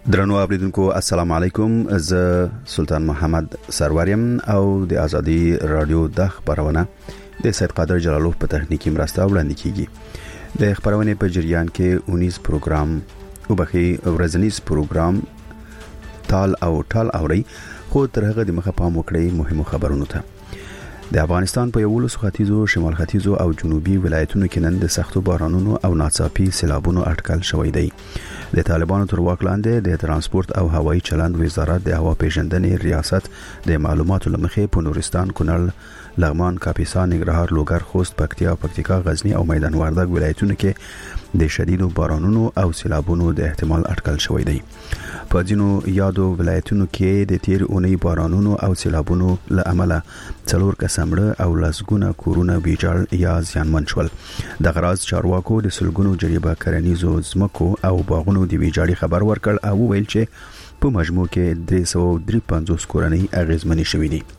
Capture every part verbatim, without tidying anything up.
درنو اوریدونکو السلام علیکم. زه سلطان محمد سروریم او د ازادي رادیو د خبرونه د سید قادر جلالوف په تخنیکی مرسته وړاندې کیږي. د خبرونه په جریان کې اونیس پروګرام او بخي ورځنیز پروګرام تال او ټال اوري، خو ترغه د مخه پام وکړي مهمو خبرونو ته. د افغانستان په یولس ختیځو، شمال ختیځو او جنوبي ولایتونو کې نن د سختو بارانونو او ناڅاپي سیلابونو اټکل شوی دی. د طالبانو تر واک لاندې د ترانسپورت او هوایي چلند وزارت د هوا پیژندنې ریاست د معلوماتو لمخې په نورستان، کونړ، لغمان، کاپیسا، ننګرهار، لوګر، خوست، پکتیا، پکتیکا، غزنی او میدان وردګ ولایتونو کې د شدیدو بارانونو او سیلابونو د احتمال اټکل شوی دی. په ځینو یادو ولایتونو کې د تیر اونۍ بارانونو او سیلابونو له امله څلور کسمړه او لسګونه کورونه ویجاړ یا زیانمن شول. د غراض چارواکو د سلګونو جریبه کرنیزو ځمکو او باغونو د ویجاړي خبر ورکړ او ویل چې په مجموع کې درې سوه درې پنځوس کورنۍ اغیزمنې شوې دي.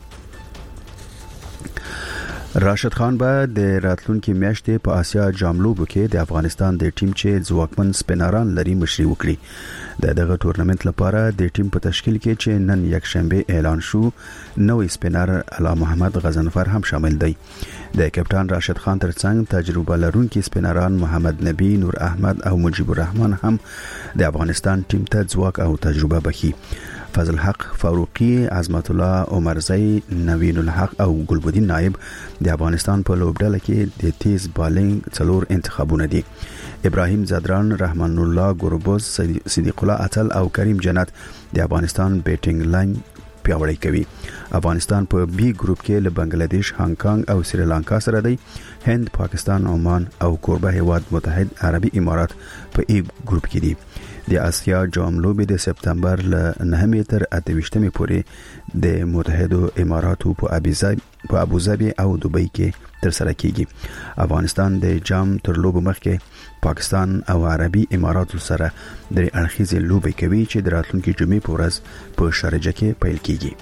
راشد خان به د راتلونکي میاشتې په آسیا جام لوبو کې د افغانستان د ټیم چې ځواکمن سپینران لري مشري وکړي. د دغه تورنمنت لپاره د ټیم په تشکیل کې چې نن یک شنبه اعلان شو، نوې سپینر علا محمد غزنفر هم شامل دی. د کپټان راشد خان ترڅنګ تجربه لرونکي سپینران محمد نبی، نور احمد او مجيب الرحمن هم د افغانستان ټیم ته ځواک او تجربه بخي. فضل حق فاروقی، عظمت الله عمرزی، نوین الحق او ګلبدین نائب د افغانستان په لوبډله کې د تیز بالینګ څلور انتخابونه دي. ابراهیم زدران، رحمان الله ګوربوز، صدیق الله اتل او کریم جنت د افغانستان بیټینګ لاین پیاوړی کوي. افغانستان په بی ګروپ کې له بنگلاديش، هانګ کانګ او سریلانکا سره دی. هند، پاکستان، عمان او کوربه هیواد متحد عربي امارات په ای ګروپ کې دي. د آسیا جام لوبې د سپتمبر ل نهمې تر اتهشتمې پورې د متحده اماراتو په ابوظبي په ابوظبي او دوبۍ کې تر سره کیږي. افغانستان د جام تر لوبو مخکې پاکستان او عربي اماراتو سره د اړخیزې لوبې کوي چې د راتلونکي جمعې په ورځ په شارجه کې پیل کیږي.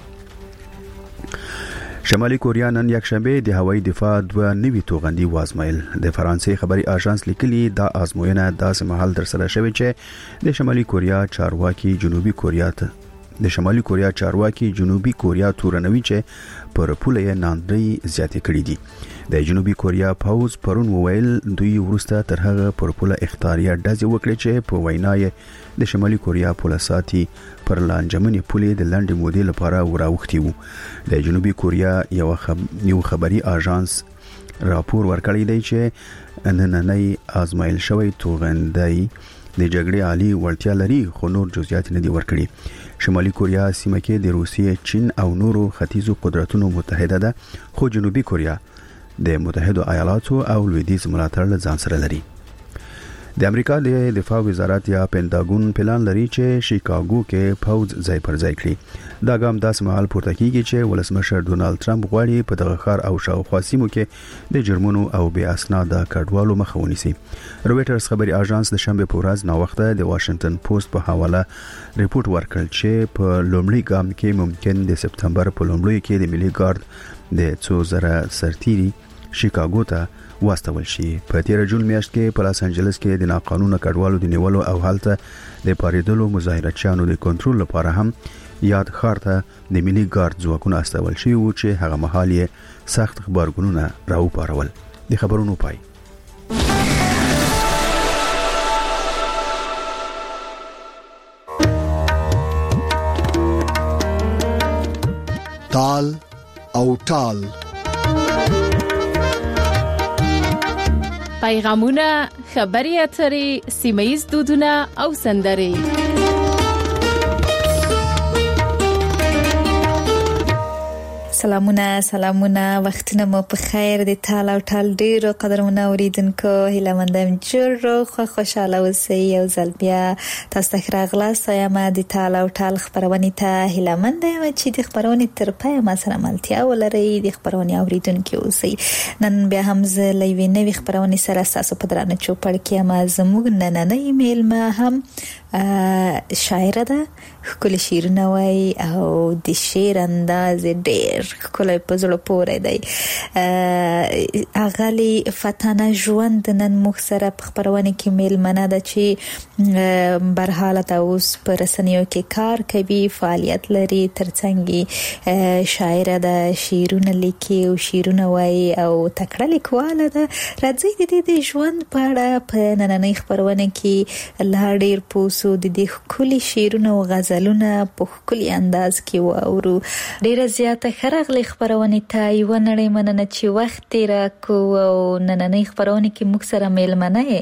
شمالي کوریا نن یک شنبه د هوایي دفاع دوه نوي توغندي وازمایل. د فرانسې خبري آژانس لیکلي دا آزموینه داسې مهال تر سره شوې چې د شمالي کوریا چارواکي جنوبي کوریا ته د شمالي کوریا چارواکي جنوبي کوریا تورنوي چې پر پوله یې ناندري زیاتې کړې دي. د جنوبي کوریا پاوز پرون وویل دوی ورسته تر هغه پر پوله اختیاریه ډزې وکړي چې په وینا یې د شمالي کوریا پوله ساتي پر لانجمنې پولې د لنډې مودې لپاره وراوختي وو. د جنوبي کوریا یو خب... یو خبري آژانس راپور ورکړی دی چې نننۍ آزمایل شوی توغندي د جګړې عالی وړتیا لري، خو نور جزئیات نه دي ورکړي. شمالي کوریا سیمه کې د روسیې، چین او نورو ختیځو قدرتونو متحده ده، خو جنوبي کوریا د متحده ایالاتو او لویدیځ ملاتړ له ځان سره لري. د امریکا د دفاع وزارت یا پینټاګون پلان لري چې شیکاګو کې پوځ ځای پر ځای کړي. دا ګام داس مهال پورته کیږي چې ولسمشر ډونالد ټرمپ غواړي په دغه ښار او شاوخوا سیمو کې د جرمونو او بې اسناده کډوالو مخه ونیسي. رويټرز خبري آژانس د شنبه په ورځ نو وخت د واشنگټن پوسټ په حواله ریپورت ورکړ چې په لومړي ګام کې ممکن د سپتمبر په لومړي کې د ملي ګارد د څو زره سرتيري شیکاګو ته واستول شي. په تیر جون میاشت کې په لاس انجلس کې د ناقانونه کډوالو د نیولو او حالت د پاریدلو مظاهرچیانو د کنټرول لپاره هم یاد ښار ته د ملي ګارد ځواکونه استول شي او چې هغه مهال یې سخت خبرګونونه راوپارول. د خبرونو پای. تال او ټال پیغامونه، خبري اترې، سیمایي دودونه او سندري. سلامونه سلامونه وختونه مو په خیر. د تال او ټال ډیرو قدرمنه اوریدونکو هیله مندم جوړ خو خوشاله اوسئ. یو ځل بیا تاسو ته راغلاست یم د تال او ټال خبرونه ته هیله مندم چې د خبرونه تر پای ما سره ملتیا ولرئ. د خبرونه اوریدونکو اوسئ. نن بیا هم زه لوي نوې خبرونه سره تاسو په درانه چوپړ کې ما زموږ نننې ایمیل ما هم شاعر ده، خپل شعرونه وای او د شعر انداز ډېر کله په زړه پورې دی. اغلی فتانه ژوند نن موږ سره په خبرونه کې میلمنه ده چې برحاله اوس په رسنیو کې کار کوي، فعالیت لري، ترڅنګ شاعره ده، شعرونه لیکي او شعرونه وایي او تکړه لیکواله ده. راځي د دې ژوند په اړه په نننۍ خبرونه کې لا ډېر پوسو د دې ښکلي شعرونه او غزلونه په ښکلي انداز کې واورو. ډېره زیاته ښه راغلې خبرونه ته. یوه نړۍ مننه چې وخت یې راکړو او نننۍ خبرونه کې موږ سره میلمنه یې.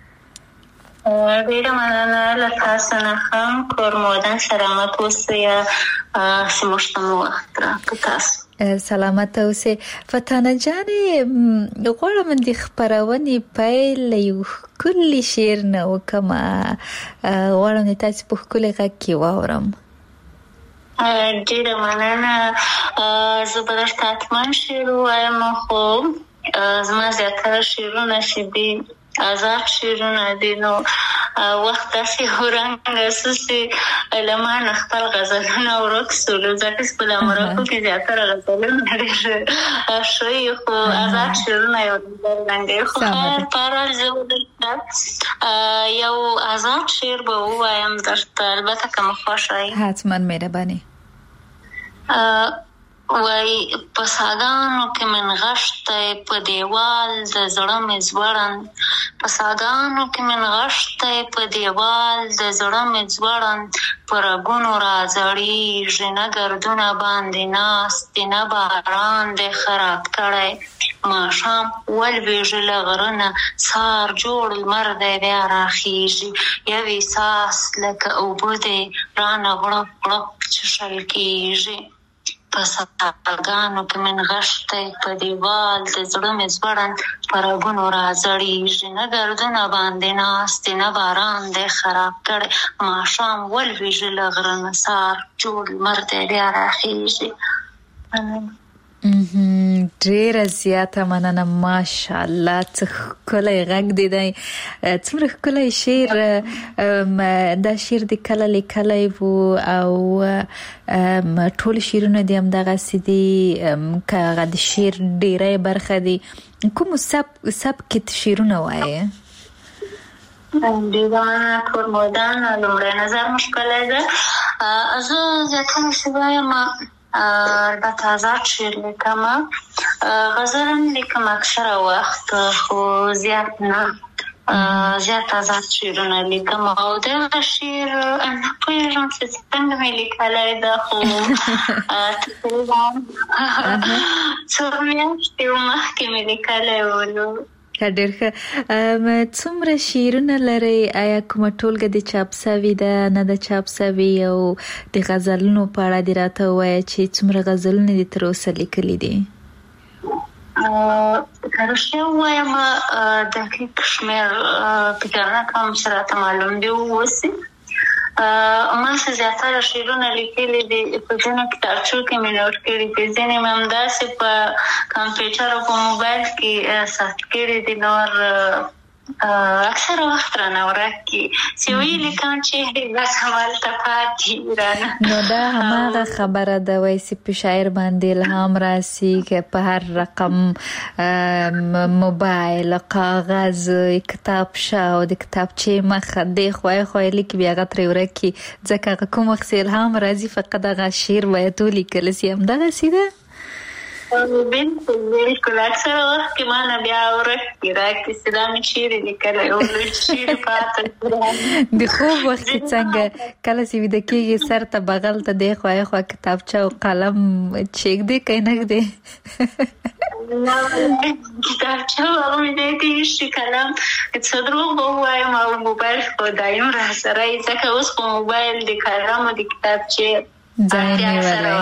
ډېره مننه له تاسو نه هم. کور مودن سلامت اوسئ. زموږ ته مو وخت راکړ. تاسو سلامت اوسئ. فتانه جانې غواړم د خبرونې پیل له یو ښکلي شعر نه وکړم. غواړم د تاسو په ښکلي غږ کې واورم. ډېره مننه. زه به درته حتما شعر ووایم، خو زما زیاتره شعرونه چې دي آزاد شعرونه دي، نو وخت داسې ورنګ سوسي له ما نه خپل غزلونه ورک سولو، ځکه چې په امریکا کې زیاتره غزلونه ډېر ښوي، خو آزاد شعرونه یو رنګ دی. خو خیر پارال زه یو آزاد شعر به ووایم درته، البته که مو خوښه وي. حتما مهرباني. وای په ساګانو کې من غشته په دیوال د زړه مې ځوړند، په ساګانو کې من غشته په دیوال د زړه مې ځوړند، په رګونو راځړېږي نه ګردونه باندې ناست نه باران دی خراب کړی، ماښام ولوېږي له غره نه سهار جوړ لمر دی بیا راخېږي، یو احساس لکه اوبه دی رانه غړپ غړپ څښل کېږي. په ساګانو کې من غشته په دیوال د زړه مې ځوړند، په رګونو راځړېږي نه ګردونه باندې ناست نه باران دی خراب کړی، ماښام ولوېږي له غره نه سهار جوړ لمر دی بیا راخېږي. ډېره زیاته مننه. ماشاءالله څه ښکلی غږ دی دی، څومره ښکلی شعر. دا شعر د کله لیکلی و او ټول شعرونه دې همدغسې دي که هغه د شعر ډېری برخه دي. کومو سبک کې شعرونه وایې؟ دیوانه کور مودن لومړی نظر مو ښکلی ده. زه زیاتره چې وایم البته آزاد شعر لیکم، غزل هم لیکم اکثره وخت، خو زیات نه، زیات آزاد شعرونه لیکم. او دغه شعر نه پوهېږم چې څنګه مې لیکلی ده، خو تقریبا څو میاشتې مخکې مې لیکلی و. ډېر ښه. څومره شعرونه لرئ؟ آیا کومه ټولګه د چاپ سوي ده، نه د چاپ سوي؟ او د غزلونو په اړه دې راته ووایه چې څومره غزلونه دې تر اوسه لیکلي دي؟ که رښتیا ووایم دقیق شمېر فکر نه کوم چې راته معلوم دي اوسي. ما څه زیاتره شعرونه لیکلي دي په ځینو کتابچو کې مې نوټ کړي دي، ځینې مې همداسې په کمپیوټر او په موبایل کې ثبت کړي دي، نور اکثره وخت رانه ورک کي چې ویې لیکم چې بس همالته پاتې رانه. نو دا هماغه خبره ده وایي چې په شاعر باندې الهام راسي که په هر رقم موبایل، کاغذ، کتابچه او د کتابچې مخه دی خوای خوای لیکي بیا هغه ترې ورک کي، ځکه هغه کوم وخت چې الهام راځي فقط هغه شعر باید ولیکل سي. همدغسې ده؟ بالکل بالکل. اکثره وخت کې ما نه بیا ورک کي راکړي چې دا مې شعر لیکلی او شعر پاته. د خوب وخت کې څنګه کله چې ویده کېږي سر ته بغل ته دی خوا خوا کتابچه او قلم چیږدې که نه ږدې؟ کتابچه هغه مې دی کېږي، قلم څه دروغ به ووایم او موبایل خو دایم را سره یي، ځکه اوس خو موبایل د قلم او د کتابچې ځای نیولی.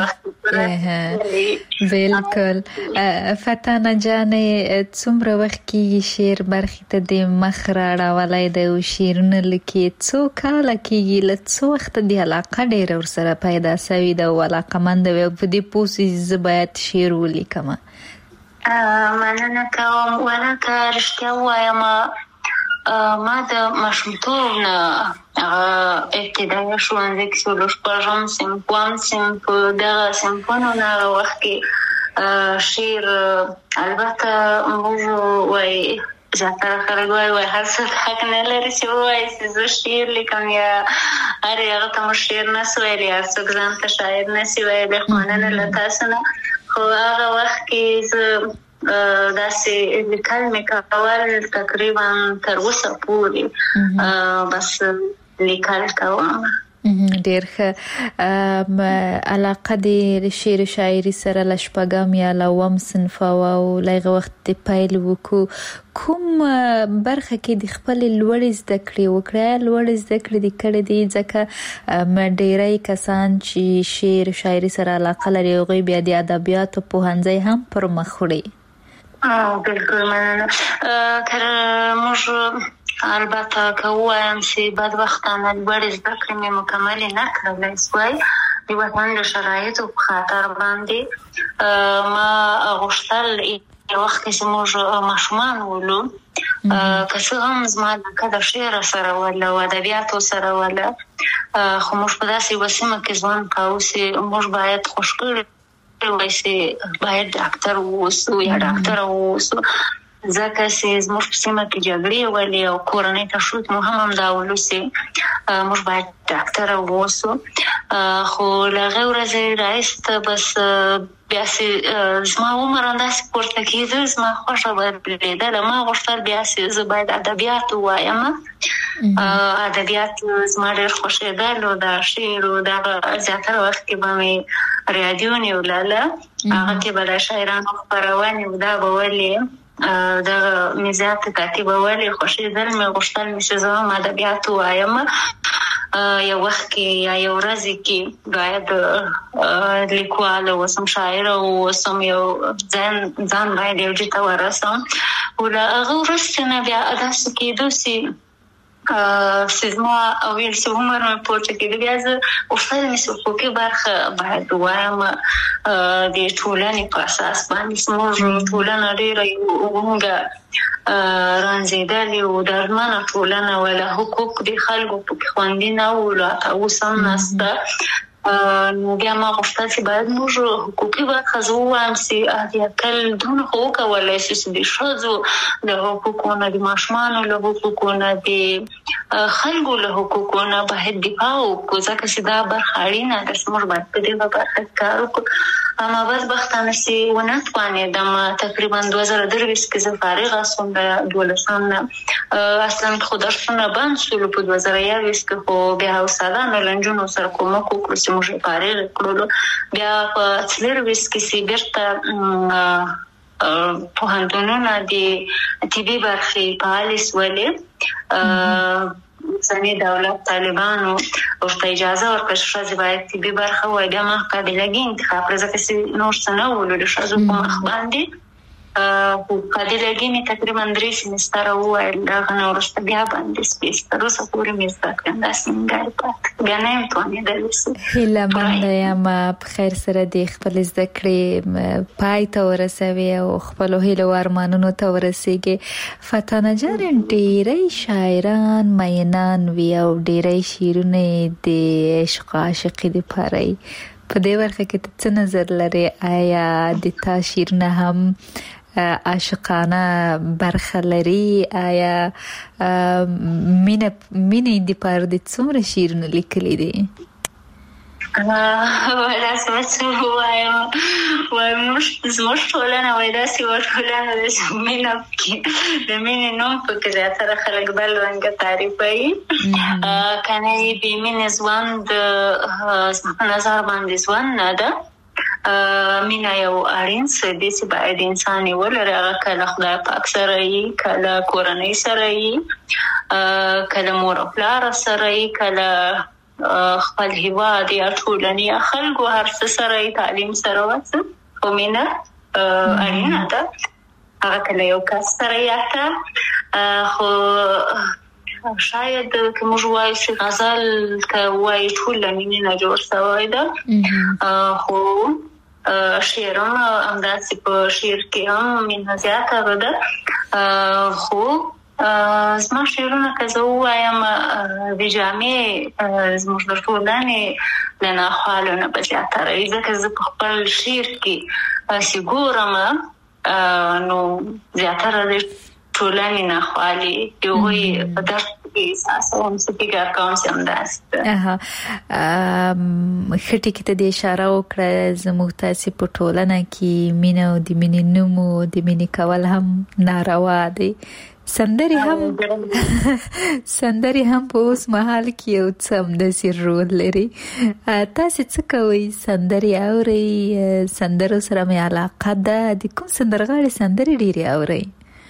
بالکل. فتانه جانې څومره وخت کېږي شعر برخې ته د مخ راړولی دی او شعرونه لیکي؟ څو کاله کېږي؟ له څو وخته د علاقه ډېره ورسره پیدا سوې ده او علاقمنده وې او په دې پوه سوې زه باید شعر ولیکم؟ مننه کوم. ونه که رښتیا ووایم ما د ماشومتوب نه ابتدایي ښوونځي کې څلور شپږم صنف اووم صنف دغه صنفونو نه هغه وخت کې شعر البته موږ وایي زیاتره خلک وایي وایي هر څه حق نه لري چې ووایي چې زه شعر لیکم یا هر هغه ته مو شعر نه سو ویلی هر څوک ځان ته شاعر نه سي ویلی مننه له تاسو نه خو هغه وخت کې زه داسې لیکل مې کول تقریبا تر اوسه پورې بس لیکل کوم. ډېر ښه. علاقه د شعر و شاعري سره له شپږم یا له اووم صنف او له هغه وخت د پیل وکړو کوم برخه کې د خپلې لوړې زده کړې وکړې؟ لوړې زده کړې دې کړې دي ځکه ډېری کسان چې شعر و شاعري سره علاقه لري هغوی بیا د ادبیاتو پوهنځی هم پر مخ وړي. بالکل مننه. تر موږ البته که ووایم چې بدبختانه لوړې زده کړې مې مکملې نه کړلی سوای د وطن د شرایطو په خاطر باندې ما غوښتل یو وخت کې چې موږ ماشومان ولو که څه هم زما علاقه د شعر سره وله او ادبیاتو سره وله خو موږ په داسې یوه سیمه کې ژوند کوو چې موږ باید خوش کړي وای چې باید ډاکټر واوسو یا ډاکټره واوسو ځکه چې زموږ په سیمه کې جګړې ولې او کورنۍ تشویق مو هم همدا ولو چې موږ باید ډاکټره واوسو. خو له هغې ورځې راایسته بس بیا چې زما عمر همداسې پورته کېده زما خوښه بدلېدله. ما غوښتل بیا چې زه باید ادبیات ووایم. ادبیات زما ډېر خوښېدل او د شعر او دغه زیاتره وخت کې به مې راډیو نیوله هغه کې به د شاعرانو خپرونې او دا به ولې دغه مې زیات تعقیب ولې خوښېدل مې غوښتل مې چې زه هم ادبیات ووایم. یو وخت کې یا یو ورځ کې باید لیکواله اوسم شاعره اوسم یو ځان ځان باید یو ځای ته ورسم او له هغه وروسته نه بیا داسې کېدو چې چې زما ویل چې عمر مې پورته کېده بیا زه غوښتل مې چې حقوقي برخه باید ووایم د ټولنې په اساس باندې زموږ ټولنه ډېره وږه رانځېدلې او درمنه ټولنه وله حقوق د خلکو پکې خوندي نه وو لا اوس هم نسته. نو بیا ما غوښتل چې باید موږ حقوقي برخه زه ووایم چې هیکل دونه خو وکولی شي چې د ښځو له حقوقو نه د ماشومانو له حقوقو نه د خلکو له حقوقو نه باید دفاع وکړو ځکه چې دا برخه اړینه ده چې موږ باید په دې برخه کې کار وکړو. اما بدبختانه چې ونه توانېدم تقریبا دوه زره درویشت کې زه فارغه شوم د دولسم نه اصلا خو درسونه بند شولو په دوه زره یوویشت کې خو بیا استادانو له نجونو سره کومک وکړو چې موږ یې فارغ کړلو. بیا په څلرویشت کې چې بیرته پوهنتونونه د طبي برخې فعالې شولې ځینې دولت طالبانو ورته اجازه ورکړه چې ښځې باید طبي برخه ووایي. بیا ما قابلګي انتخاب کړه ځکه چې نور څه نه ولو د ښځو په مخ باندې خو قابلګي مې تقریبا درې سیمستره وویل دغه نه وروسته بیا باندې سپېڅ تر اوسه پورې مې زده کړم داسې نیمګړې پاتې بیا نه یم توانېدلی. هیله منده یم په خیر سره د خپلې زده کړې پای ته ورسوي او خپلو هیلو او ارمانونو ته ورسېږي. فتانه جان ډېری شاعران مینان وي او ډېری شعرونه د عشق عاشقي دپاره وي. په دې برخه کې ته څه نظر لرې؟ آیا د تا شعرونه هم عاشقانه برخه لري؟ آیا مینه مینې دپاره د څومره شعرونه لیکلي دي؟ ولا څه ووایم وایم زموږ ټولنه وایي داسې یوه ټولنه ده چې مینه پکې د مینې نوم پکې زیاتره خلک بل رنګه تعریفوي. که نه یې بې مینې ژوند زما په نظر باندې ژوند نه ده. مینه یو اړین څه دی چې باید انسان یې ولري. هغه کله خدای پاک سره یي، کله کورنۍ سره یي، کله مور او پلار سره یي، کله خپل هیواد یا ټولنې یا خلکو هر څه سره یي، تعلیم سره وڅه. خو مینه اړینه ده. هغه کله یو کس سره یي حتی خو شاید که موږ وایو چې غزل که وایي ټول له مینې نه جوړ شوی ده. خو شعر هم همداسې په شعر کې هم مینه زیاته ده. خو زما شعرونه که زه ووایم د جامع زموږ د ټولنې له ناخوالو نه به زیاتره وي، ځکه زه په خپل شعر کې چې ګورم نو زیاتره د ټولنې ناخوالي د هغوی په درد کې احساسوم، څه فکر کوم چې همداسې ده. ښه ټکي ته دې اشاره وکړه، زموږ تاسې په ټولنه کې مینه او د مینې نوم او د مینې کول هم ناروا دی. سندري هم سندري هم په اوس مهال کې یو څه همداسې رول لري. تاسې څه کوئ؟ سندري اورئ؟ سندرو سره مې علاقه ده؟ د کوم سندرغاړي سندري ډېرې اورئ؟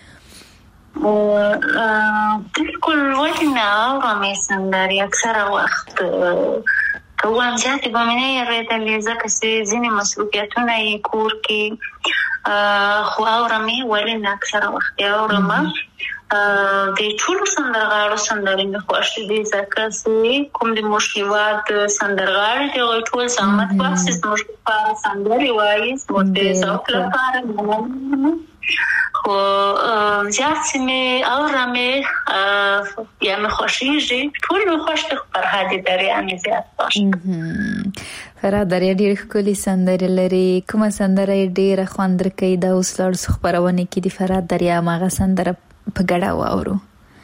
بالکل ولې نه اورم سندري. اکثره وخت که وایم زیاتې به مې نه اورېدلې، ځکه چې ځینې مصروفیتونه یې کور کې، خو اورم یې ولې نه اکثره وخت یې اورم. د ټولو سندرغاړو سندرې مې خوښې دي، ځکه چې کوم د موږ هېواد سندرغاړي دي هغوی ټول زحمت باسي، زموږ لپاره سندرې وایي، زموږ د ذوق لپاره. خو زیات چې مې اورم یا مې خوښېږي، ټول مې خوښ دي، خو فرهاد دریا مې زیات خوښ. فرهاد دریا ډېرې ښکلې سندرې لري. کومه سندره یې ډېره خوند درکوي؟ دا اوس لاړو خپرونې کې د فرهاد دریا هماغه سندره په ګډه واورو.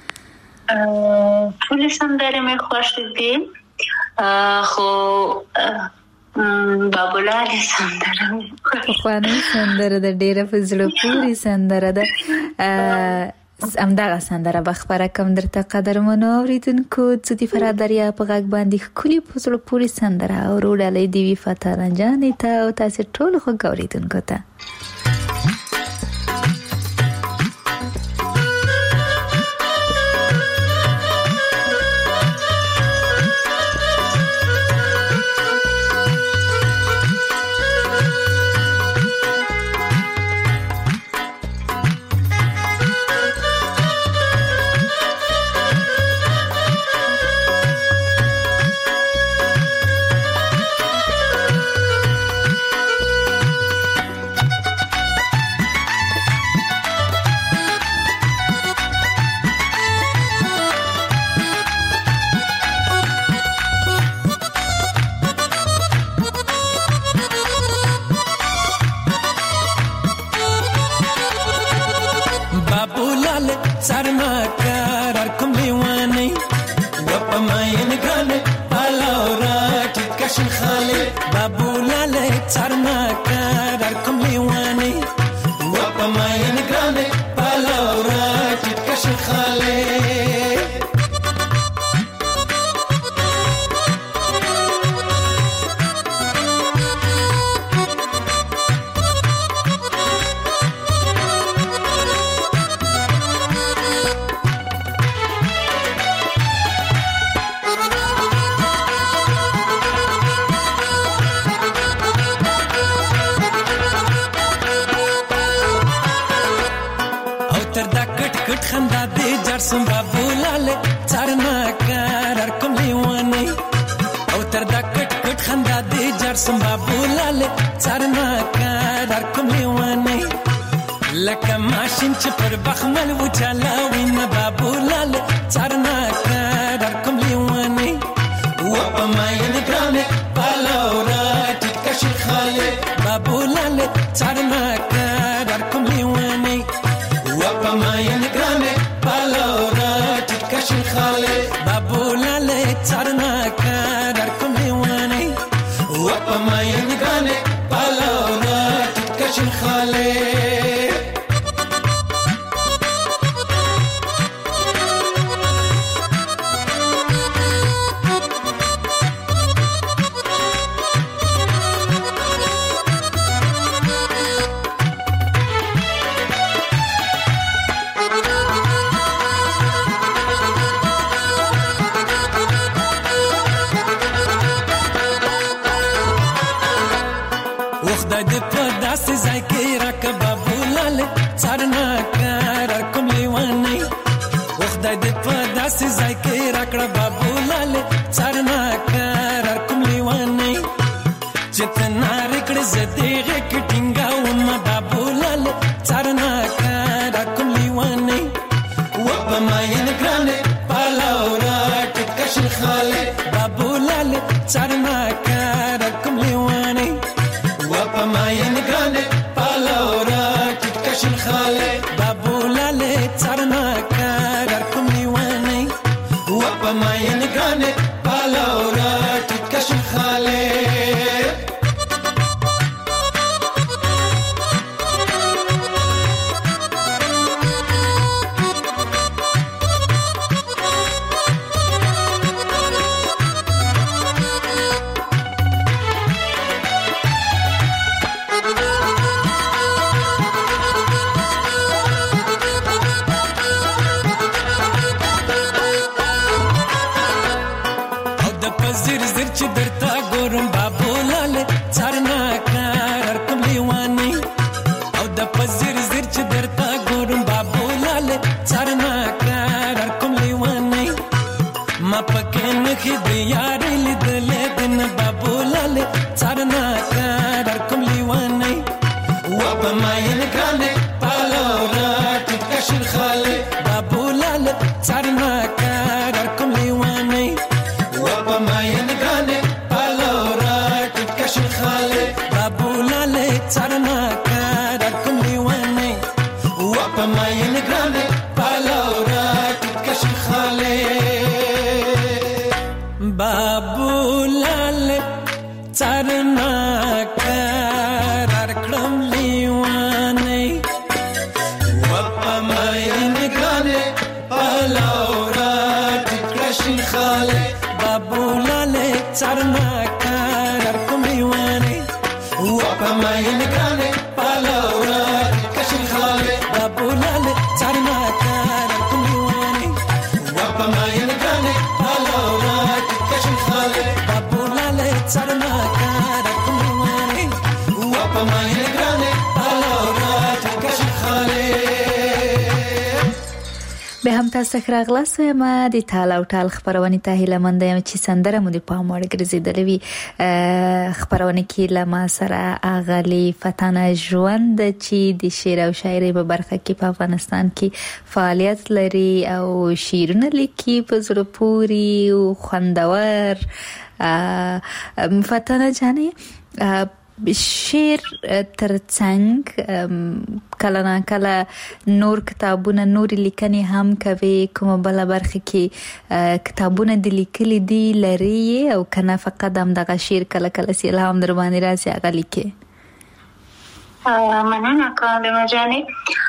ټولې سندرې مې خوښې دي، خو بابولال سندره پخوانۍ سندره ده، ډېره په زړه پورې سندره ده. همدغه سندره به خپره کړم درته قدرمنو اورېدونکو. څه د فرهاد دریا په غږ باندې ښکلې په زړه پورې سندره اورو. ډالۍ دې وي فتح رنجانې ته او تاسې ټولو خوږ اورېدونکو ته. کشن خاله بابولاله ترناکه در کوم لیوانی و په ماینګانې پالورا ټیټ کشن خاله به هم تاسو راغلاست ما د تال او تال خبرونه ته هیله مند یم چې سندره مو د پام وړ ګرځیدلې وي خبرونه کې لما سره اغلی فتانه ژوند چې د شعر او شاعري په برخه کې په افغانستان کې فعالیت لري او شعرونه لیکي په زړه پوري او خوندور فتانه جانې شعر ترڅنګ کله نه کله نور کتابونه نور لیکنې هم کوي کومه بل برخه کې کتابونه د لیکلي دي لري او کنه فقط هم دغه شعر کله کله سي الهام در باندې راځي هغه لیکي مننه کاله جانې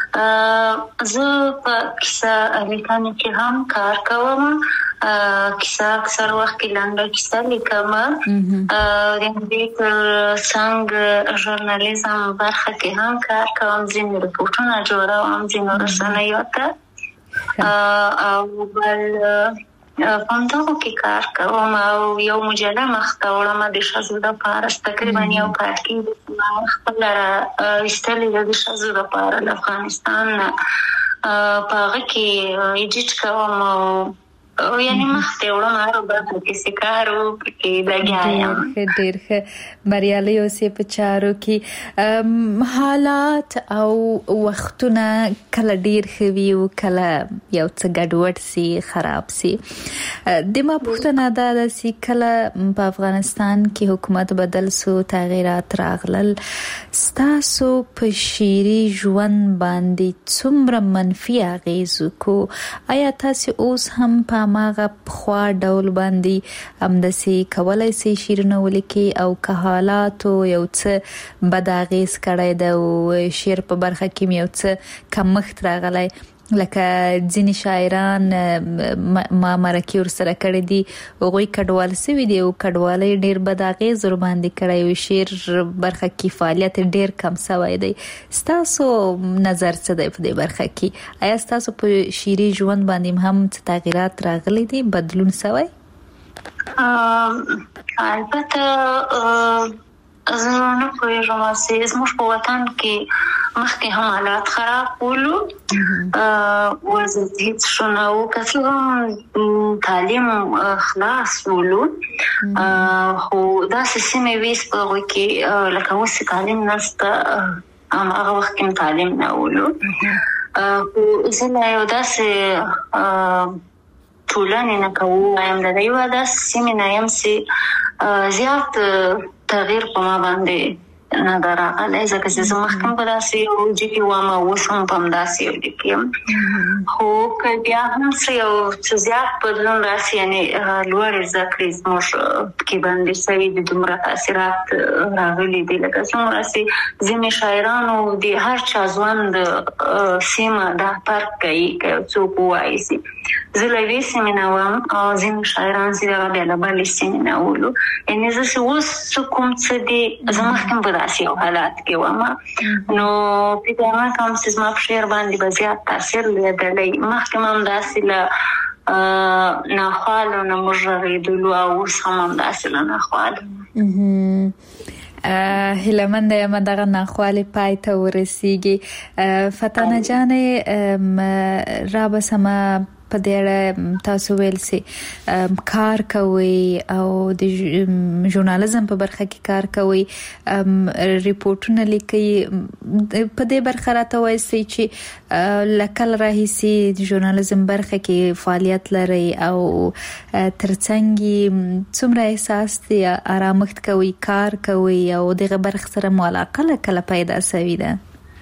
زه په کیسه لیکنه کې هم کار کوم کیسه اکثر وخت کې لنډه کیسه لیکم د دې تر څنګه ژورنالیزم برخه کې هم کار کوم ځینې رپورټونه جوړوم ځینې رسنیو ته او بل پانتاغو کې کار کوم او یو مجله مخته وړم د شازو د پاره تقریبا یو پاتې خپل را استلې د شازو د پاره د افغانستان په هغه کې ایډیټ کوم او یعنی مخته وړم هر برخه کې سکارو کې لګیایم ډېر ښه بریالي اوسې په چارو کې حالات او وختونه کله ډېر ښه وي او کله یو څه ګډوډ سي خراب سي د ما پوښتنه دا ده چې کله په افغانستان کې حکومت بدل سو تغیرات راغلل ستاسو په شعري ژوند باندې څومره منفي اغیز وکړو آیا تاسو اوس هم په ماغه خوا ډول باندې همدسي کولای سي شعرونه ولیکي او که حالات یو څه بد اغیز کړی دا او شعر په برخه کې یو څه کمښت راغلی لکه ځینې شاعران ما مرکه ور سره کړی دي هغوی کډوال سوي دي او کډوالۍ ډېر بد اغیز ور باندې کړی او شعر برخه کې فعالیت ډېر کم سوی دی ستاسو نظر څه دی په دې برخه کې آیا ستاسو په شعري ژوند باندې هم څه تغیرات راغلي دي بدلون سوی البته زه نه پوهېږم چې زموږ په وطن کې مخکې هم حالات خراب ولو وضعیت هیڅ ښه نه و که څه هم تعلیم خلاص ولو خو داسې سیمې وې چې په هغوی کې لکه اوس چې تعلیم نشته هماغه وخت کې هم تعلیم نه ولو خو زه لا یو داسې ټولنې نه که ووایم د یوه داسې سیمې نه یم چې زیات تغییر په ما باندې نه دراغله ځکه چې زه مخکې په داسې یو جګې وم او اوس هم په همداسې یو جګې یم. خو که بیا هم څه یو څه زیات بدلون راسي، یعنې لوړې زده کړې زموږ پکې بندي شوي دي، دومره تاثیرات راغلي دي لکه څومره چې ځینې شاعرانو د هر چا ژوند سیمه دا فرق کوي که یو څوک ووایي سي. زه له یوې سیمې نه وم او ځینې شاعران چې دغه بیا له بلې سیمې نه ولو، یعنې زه چې اوس څه کوم څه دي زه مخکې هم په داسې یو حالات کې وم، نو فکر نه کوم چې زما په شعر باندې به زیات تاثیر لیدلی. مخکې هم داسې له ناخوالو نه موږ غږېدلو او اوس هم همداسې له ناخوالو. هیلهمنده یم دغه ناخوالې پای ته ورسیږي. فتانه جانې را بسمه په دې اړه تاسو ویل سي کار کوي او د ژورنالیزم په برخه کې کار کوي، ریپورتونه لیکي. په دې برخه راته وایي چې لکل راهیسي د ژورنالیزم برخه کې فعالیت لري او ترڅنګ څومره احساس دی آرامښت کوي، کار کوي او دغه برخه سره مو علاقه کله پیدا شوې ده؟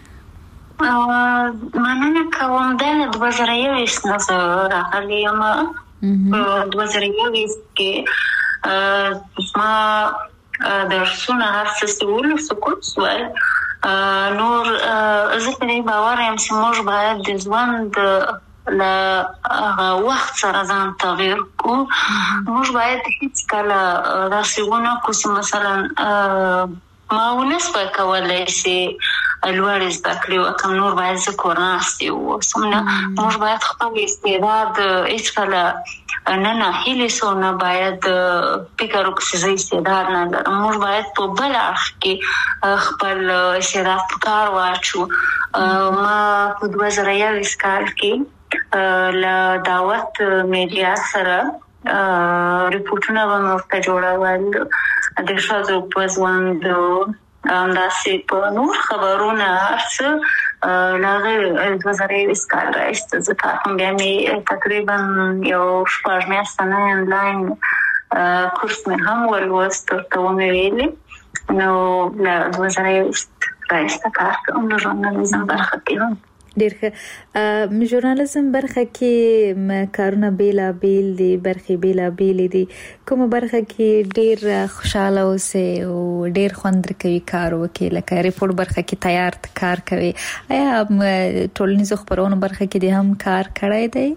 مننه کوم. د دوه زره یوویشت نه زه راغلی یم. په دوه زره یوویشت کې زما درسونه هر څه سول سکوت سول. نور زه په دې باور یم چې موږ باید د ژوند له وخت سره ځان تغییر کړو. موږ باید هیڅکله داسې ونه کړو چې مثلا ما ونه سوای کولی چې لوړې زده کړې وکړم، نور باید زه کور ناستې واوسم. نه، موږ باید خپل استعداد هېڅکله نه ناهیلې سو، نه باید فکر وکړو چې زه استعداد نه لرم. موږ باید په بل اړخ کې خپل استعداد په کار واچو. ما په دوه زره یوویشت کال کې له دعوت میډیا سره ریپورټونه به مې ورته جوړول، د ښځو په ژوند همداسې په نور خبرونه هر څه له هغې دوه زره یوویشت کال راهیسې زه کار کوم. بیا مې تقریبا یو شپږ میاشته نه انلاین کورس مې هم ولوست، ورته ومې ویلې. نو له دوه زره یوویشت راهیسې کار کوم د ژورنالیزم برخه کې هم. ډېر ښه. ژورنالیزم برخه کې کارونه بیلابیل دي، برخې بیلابیلې دي. کومه برخه کې ډېر خوشحاله اوسئ او ډېر خوند درکوي کار وکړئ؟ لکه ریپورټ برخه کې تیار کار کوي، آیا ټولنیزو خپرونو برخه کې دې هم کار کړی دی؟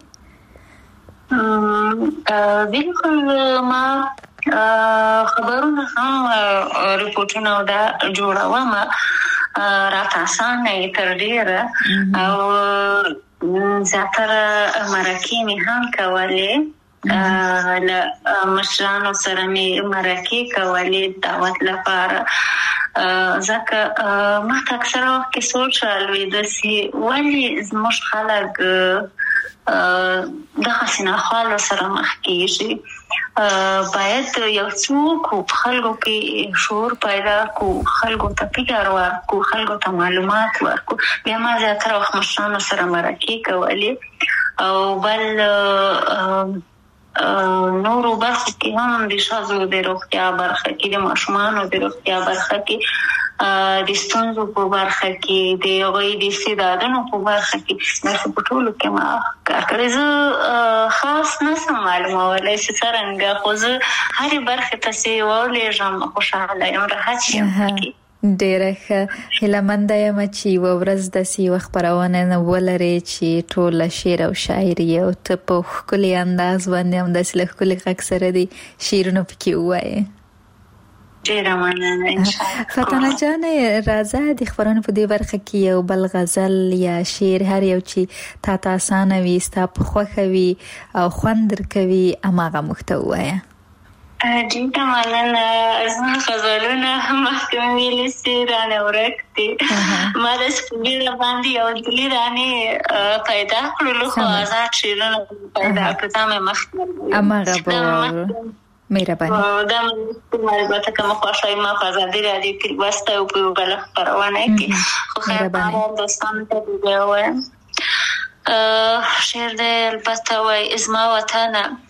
بالکل. ما خبرونه هم ریپورټونه او دا جوړوم، راته اسانه یې تر ډېره، او زیاتره مرکې مې هم کولې، له مشرانو سره مې مرکې کولې دعوت لپاره. ځکه ما ته اکثره وخت کې سوچ رالوېده چې ولې زموږ خلک دغسې ناخوالو سره مخ کېږي. باید یو څوک په خلکو کې شعور پیدا کړو، خلکو ته فکر ورکړو، خلکو ته معلومات ورکړو. بیا ما زیاتره وخت مشرانو سره مرکې کولې، او بل نورو برخو کې هم د ښځو د روغتیا برخه کې، د ماشومانو د روغتیا برخه کې، د ستونزو په برخه کې، د هغوی د استعدادونو په برخه کې، داسې په ټولو کې ما کار کړی. زه خاص نه شم معلومولی چې څرنګه، خو زه هرې برخې ته چې ولېږم خوشحاله یم، راحت یم پکې. ډېره ښه. هیلهمنده یم چې یوه ورځ داسې یوه خپرونه ولرې چې ټوله شعر او شاعري او ته په ښکلي انداز باندې همداسې له ښکلي غږ سره دې شعرونه پکې ووایې. ډېره مننه. انشاءالله. فتانه جانې راځه د خپرونې په دې برخه کې یو بل غزل یا شعر هر یو چې تا ته اسانه وي، ستا په خوښه وي او خوند درکوي، هماغه موږ ته ووایه. ډېره مننه. زما غزلونه مخکې مې ویلي چې رانه ورک دي. ما داسې په بیړه باندې یو دلي رانې پیدا کړلو، خو آزاد شعرونه پیدا کړو. دا مې مخکې هماغه به مهرباني. دا مې البته کومه خوښه ما په ازادي راډیو کې لوستی او په یوه بله خپرونه کې، خو خیر بهرحال دوستانو ته دې بیا ووایم. شعر دی البته وایي: زما وطنه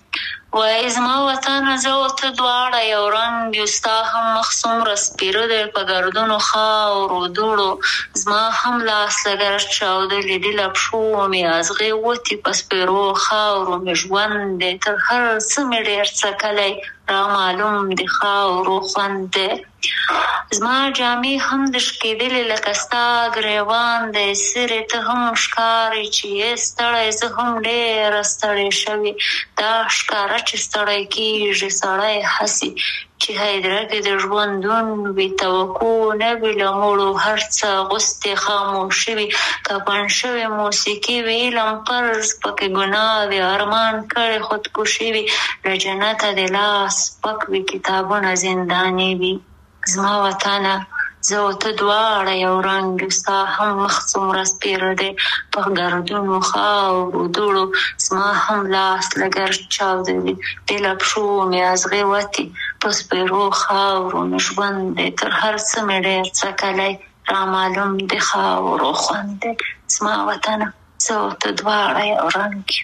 وای زما وطن زه او ته دواړه یو رنګ یو، ستا هم مخ څومره سپېره دی په ګردونو خاورو دوړو، زما هم لاس لږ چاودلی دي له پښو مې ازغې وتې په سپېرو خاورو مې ژوند دی تر هر څه مې ډېر څکلی را معلوم د خاورو خوند دی. زما جامې هم د شکېدلې لکه ستا ګریوان دی، سرې ته هم ښکارې چې یې ستړی زه هم ډېره ستړې شوې، دا ښکاره چې ستړی کېږي سړی هسې چې هدیره کې د ژوندون وي، توقع نه وي له مړو هر څه غوستې خاموشي وي، کفن شوې موسیقي وي علم فرض پکې ګناه وي، ارمان کړې خودکشي وي، له جنته د لاس پک وي کتابونه زنداني وي. زما وطنه زه او ته دواړه یو رنګ یو، ستا هم مخ څومره سپېره دی په ګردونو خاورو دوړو، زما هم لاس لږ چاودلی دی له پښو مې ازغې وتې په سپېرو خاورو مې ژوند دی تر هر څه مې ډېر څکلی را معلوم د خاورو خوند دی. زما وطنه زه او ته دواړه یو رنګ یو.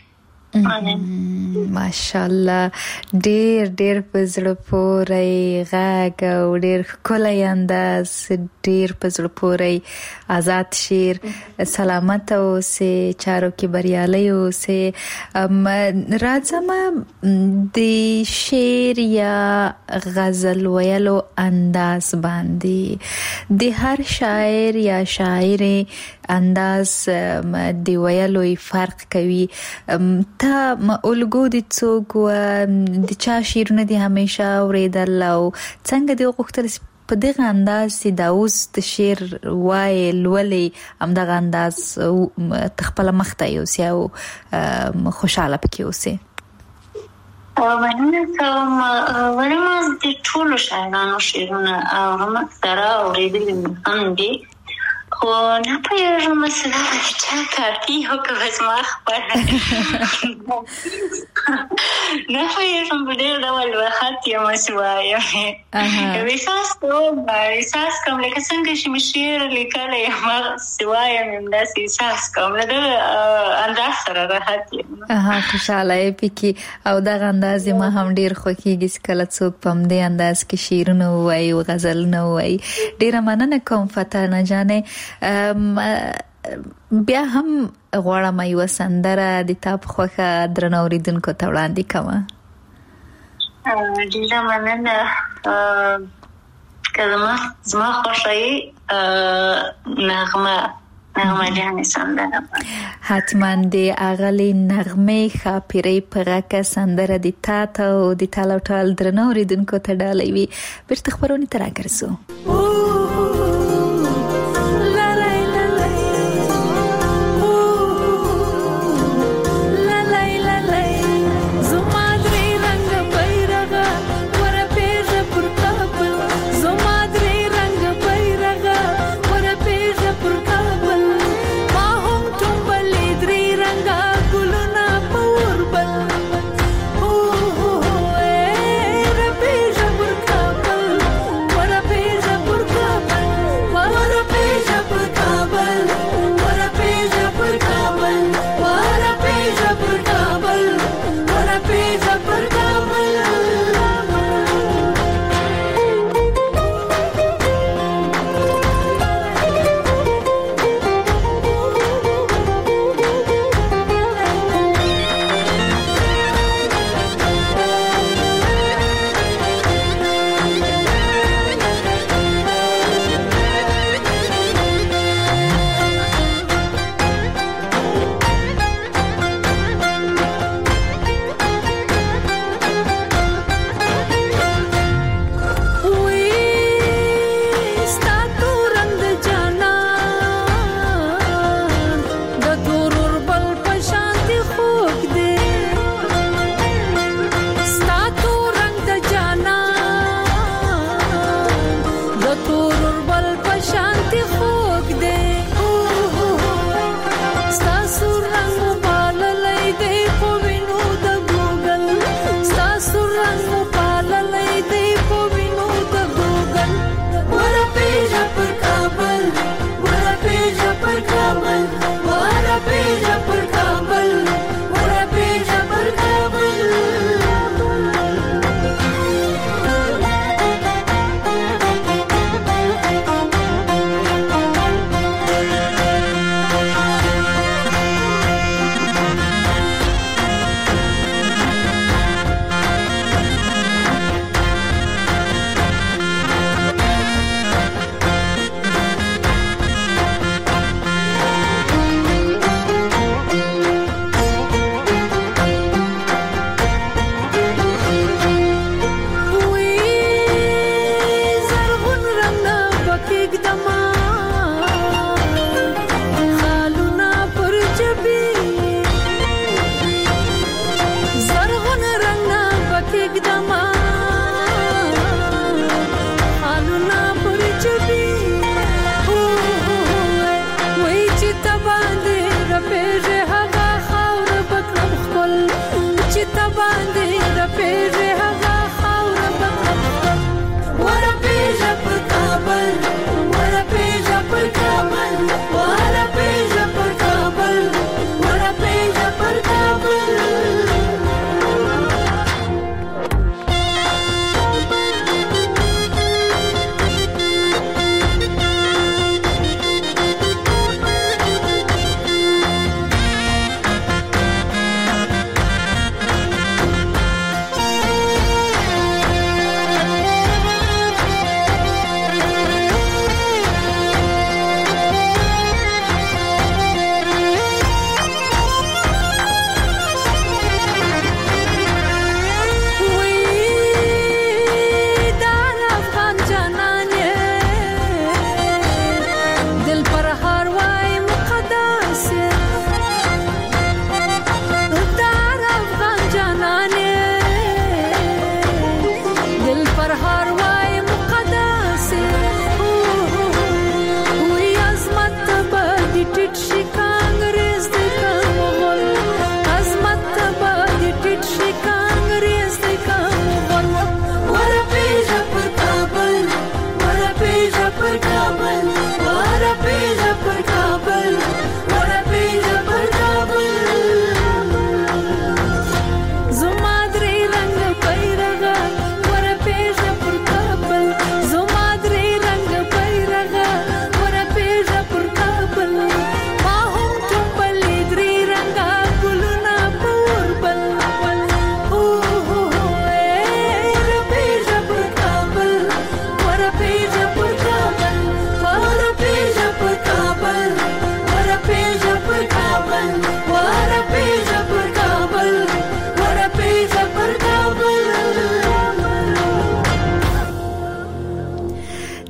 ماشاءالله ډېر ډېر په زړه پورې غږ او ډېر ښکلی انداز، ډېر په زړه پورې آزاد شعر. سلامت اوسې، چارو کې بریالی اوسې. راځم د شعر یا غزل ویلو انداز باندې، د هر شاعر یا شاعر انداز د ویلو فرق کوي. تا الګو د څوک و د چا شعرونه دي همیشه اوریدل او څنګه دی غوښتل په دغه انداز چې دا اوس د شعر وای لولې همدغه انداز تخپل مخته یوسي او خوشاله پکې اوسي؟ مننه کوم. ولما د ټولو شاعرانو شعرونه اورم، اکثره اوریدلي هم دي، خو نه پوهېږم مثلا د چا کاپي او که به زما خپله نه پوهېږم په ډېر ډول به خط یم چې وایم احساس کوم احساس کوم لکه څنګه چې مې شعر لیکلی یم هغسې وایم همداسې احساس کوم له دغه انداز سره راحت یم. خوشحاله یې پکې او دغه انداز ما هم ډېر خوښېږي چې کله څوک په همدې انداز کې شعرونه ووایي او غزلونه ووایي. ډېره مننه کوم فتانه جانې. بیا هم غواړم یوه سندره د تا په خوښه درنو اورېدونکو ته وړاندې کومه. ډېره مننه. که زما زما خوښه یې نغمه نغمه جانې سندره حتما د اغلې نغمې ښاپیرۍ په غږ سندره د تا ته او د ټال او ټال درنو اورېدونکو ته ډالۍ وي. بیرته خپرونې ته راګرځو. What a piece of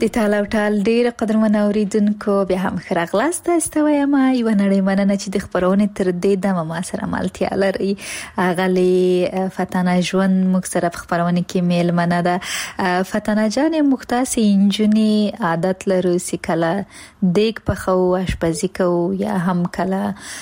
د تاله او ټال ډیر قدرمن اوریدونکو بیا هم خراغلاست استوي ما یو نړۍ مننه چې د خبرونه تر دې دمه ما سره مالتیا لري غلي فتانه ژوند موږ سره خبرونه کې میل منه ده فتانه جان مختص انجنی عادت لرو سکلا دیګ په خو اشپزی کو یا هم کلا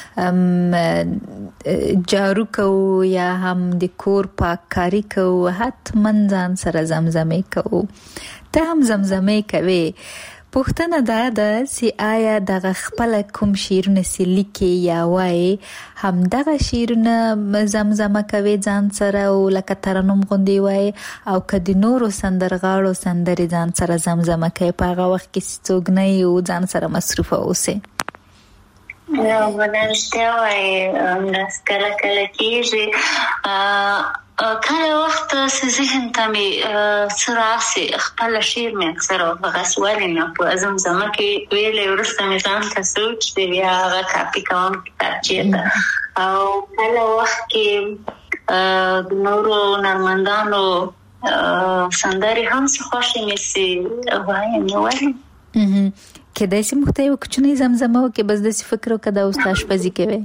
جارو کو یا هم د کور پاککاری کو حتمن ځان سره زمزمې کو ته هم زمزمې کوي پوښتنه دا ده چې آیا دغه خپل کوم شیرونه سلیکي یا وای هم دغه شیرونه زمزمه کوي ځان سره او لکه ترنم غوندي وای او کدي نورو سندرغاړو سندري ځان سره زمزمه کوي په هغه وخت کې څوک نه یو ځان سره مصروف اوسه نو ولرشته وای انداز کله کله کېږي کله وخت چې ذهن ته مې سراسي خپل شعر مې اکثر او غسوالي نه په زمزمه کې ویلې ورسته مې ځان ته سوچ دی بیا هغه کاپي کوم کتابچې او کله وخت کې د نورو نرمندانو سندري هم څه خوښې مې سي وایم نو وایم کله چې مختیو کوچنی زمزمه او کې بس د فکر او کدا اوستاش پزی کوي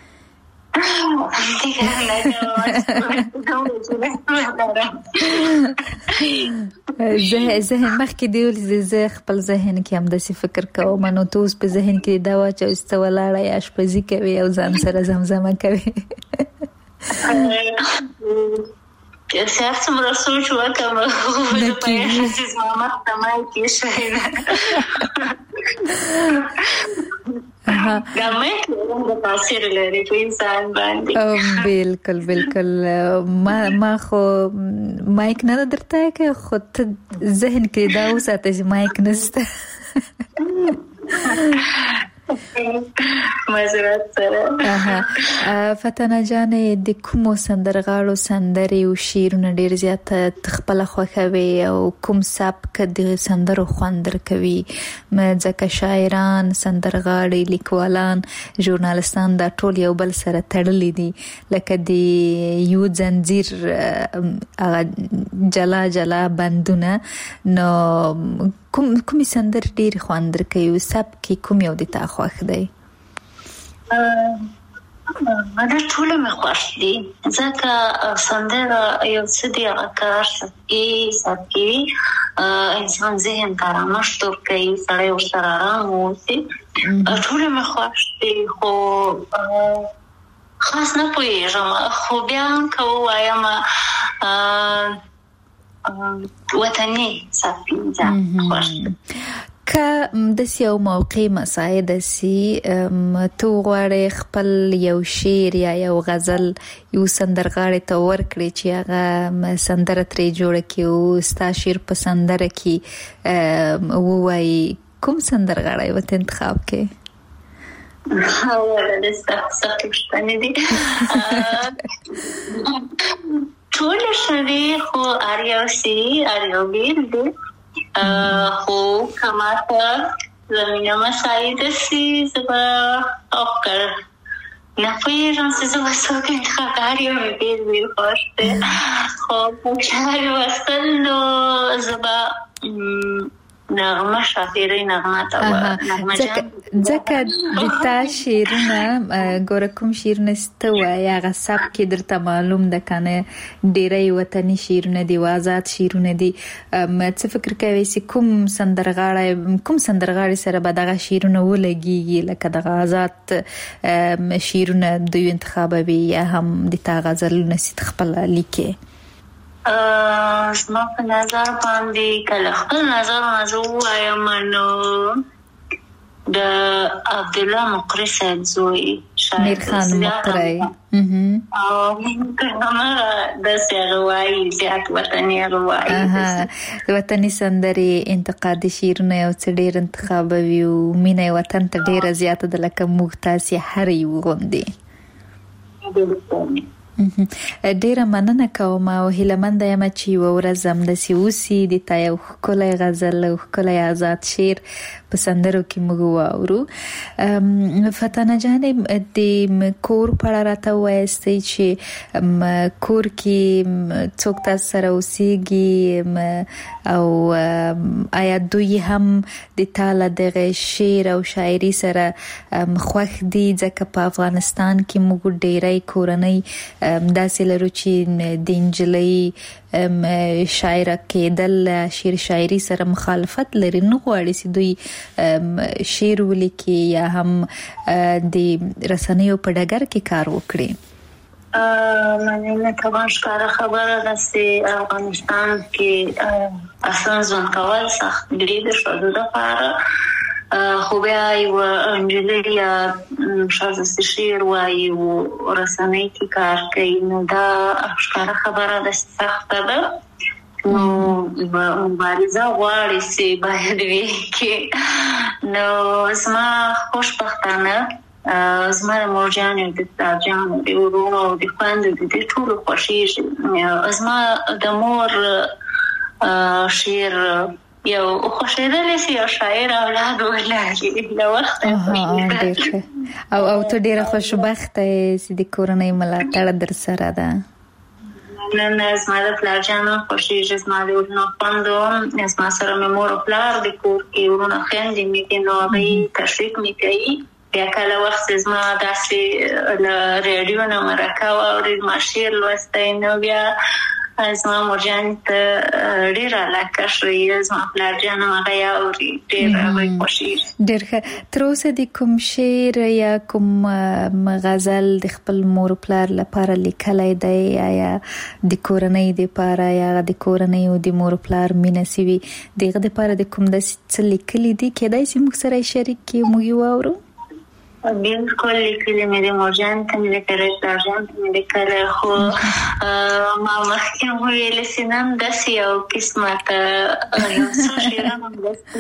زه زه مخکې دیول زه خپل ذهن کې هم د سی فکر کوم نو توس په ذهن کې دا واچ او استولاړه یا شپزی کوي او ځان سره زمزمه کوي یا سیاست مرا سوچ وکم او په هیڅ ماما تمای کې شي ها ګمې د تاثیر لري په انسان باندې بالکل بالکل ما ما خو مایک نه درته کې خود ذهن کې دا وساته چې مایک نشته مزرات سره اها فتانه جان د کوم سندرغاړو سندري او شیرونه ډیر زیات تخپل خوخوي او کوم سب کده سندرو خوندر کوي مځکه شاعران سندرغاړي لیکوالان ژورنالستان دا ټول یو بل سره تړلې دي لکه د یو زنجیر جلا جلا بندونه نو کوم کوم سندر ډیر خوندر کوي سب کې کوم یو د تا خوښ دی ما دا ټول مې خوښ دي ځکه سندر یو څه دی هغه کار سکي سکي انسان ذهن ته رامشت کوي سړی ورسره آرام اوسي ټول مې خوښ دي خو خاص نه پوهېږم خو بیا هم که ووایم وطني صافي ځان خوښ که د سیو موقع مساعد سي تو غواړې خپل یو شعر یا یو غزل یو سندرغاړي ته ورکړي چې هغه سندره ترې جوړ کړي او ستا شعر په سندره کې ووایي کوم سندرغاړي وته انتخاب کړي هاوله د سخت پښتنې دي ټول شوي خو اریو سی اریو بیل دي خو کماته زمینه مساعد سی زبا اوکر نپویږم چې زه وسوک انتخابداري مې بیل بیل خوښ دی خو پوښتنه وستل نو زبا نغمه شافیری نغمه تا نغمه جان ځکه د تا شیرونه ګوره کوم شیرونه ستوه یا هغه سب کې درته معلوم ده کنه ډیری وطني شیرونه دي آزاد شیرونه دي څه فکر کوي چې کوم سندرغاړی کوم سندرغاړی سره به دغه شیرونه ولګيږي لکه دغه آزاد شیرونه دوی انتخابوي یا هم د تا غزلونه ست خپل لیکي زما په نظر باندې کله خپل نظر نظر وایم نو د عبد الله مقری صاحب زوی میر خان مقری او کومه د سیروای زیات وطني روای اها وطني سندري انتقادي شیرونه او څ ډیر انتخابوي او مینه وطن ته ډیر زیات د لکه مختاسي هر یو غوندي ډیره مننه کوم او هیلمند یم چې ورځم د سیوسی د تا یو خلای غزل او خلای آزاد شعر په سندرو کې موږ واورو. فتانه جان د کور په اړه راته وایستئ چې کور کې څوک تاسو سره اوسېږي او آیا دوی هم د تاله دغه شعر او شاعري سره خوښ دي؟ ځکه په افغانستان کې موږ ډېری کورنۍ داسې لرو چې د نجلۍ شاعره کېدل شعر شاعري سره مخالفت لري، نه غواړي چې دوی شعر ولیکي یا هم د رسنیو په ډګر کې کار وکړي. مننه طبعا ښکاره خبره ده چې افغانستان کې اصلا ځان کول سخت دی د ښځو لپاره، خو بیا یو انجلۍ یا ښځه چې شعر وایي او رسنۍ کې کار کوي نو دا ښکاره خبره ده چې سخته ده. نو مبارزه غواړي چې باید وي کې. نو زما خوشبختانه زما د مور جانې د پلار جانې د ورونو او د خویندو د دې ټولو خوښېږي. زما د مور شعر یو خوښېدلی چې یو شاعر اولاد ولري له وخته. او او ته ډېره خوشبخته یې چې د کورنۍ ملاتړ در سره ده. نن زما د پلار جانه خوښېږي، زما د ورونو خویندو، زما سره مې مور او پلار د کور کې ورونه خویندې مې دي نو هغوی تشویق مې کوي. بیا کله وخت زما داسې له ریډیو نه مرکه واوري ما شعر لوستی نو بیا زما مور جانې ته ډېره علاقه شوي، زما پلار جان هم هغه یې اوري، ډېر هغوی خوښېږي. ډېر ښه. تر اوسه د کوم شعر یا کوم غزل د خپل مور پلار لپاره لیکلی دی؟ یا د کورنۍ دپاره یا د کورنۍ او د مور پلار مینه سوي د هغه دپاره د کوم داسې څه لیکلي دي کیدای شي موږ سره یې شریک کړي موږ یې واورو؟ بالکل لیکلي مې د مور جان ته مې لیکلی، پلار جان ته مې لیکلی، خو ما مخکې هم وویلې چې نن داسې یو قسمته یو څو شعرونه هم داسې